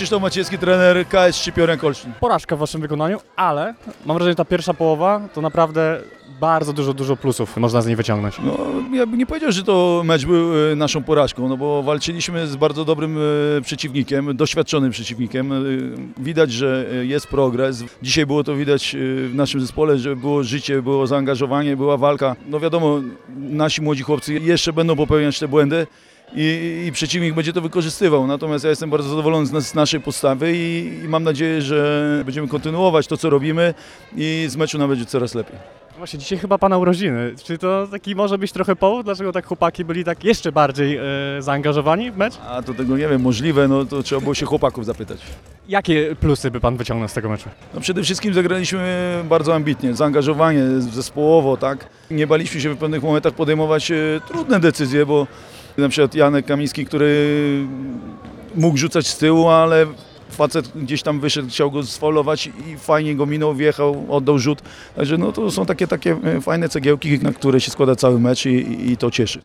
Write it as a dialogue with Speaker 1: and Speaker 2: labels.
Speaker 1: Krzysztof Maciejski, trener KS Szczypiorek Olsztyn.
Speaker 2: Porażka w waszym wykonaniu, ale mam wrażenie, że ta pierwsza połowa to naprawdę bardzo dużo plusów można z niej wyciągnąć.
Speaker 1: No, ja bym nie powiedział, że to mecz był naszą porażką, no bo walczyliśmy z bardzo dobrym przeciwnikiem, doświadczonym przeciwnikiem. Widać, że jest progres. Dzisiaj było to widać w naszym zespole, że było życie, było zaangażowanie, była walka. No wiadomo, nasi młodzi chłopcy jeszcze będą popełniać te błędy. I przeciwnik będzie to wykorzystywał. Natomiast ja jestem bardzo zadowolony z naszej postawy i mam nadzieję, że będziemy kontynuować to, co robimy i z meczu nawet będzie coraz lepiej.
Speaker 2: Właśnie dzisiaj chyba pana urodziny. Czy to taki może być trochę powód, dlaczego tak chłopaki byli tak jeszcze bardziej zaangażowani w mecz?
Speaker 1: A to tego nie wiem, możliwe, no to trzeba było się chłopaków zapytać.
Speaker 2: Jakie plusy by pan wyciągnął z tego meczu?
Speaker 1: No przede wszystkim zagraliśmy bardzo ambitnie, zaangażowanie, zespołowo, tak. Nie baliśmy się w pewnych momentach podejmować trudne decyzje, bo na przykład Janek Kamiński, który mógł rzucać z tyłu, ale facet gdzieś tam wyszedł, chciał go sfaulować i fajnie go minął, wjechał, oddał rzut. Także no to są takie fajne cegiełki, na które się składa cały mecz i to cieszy.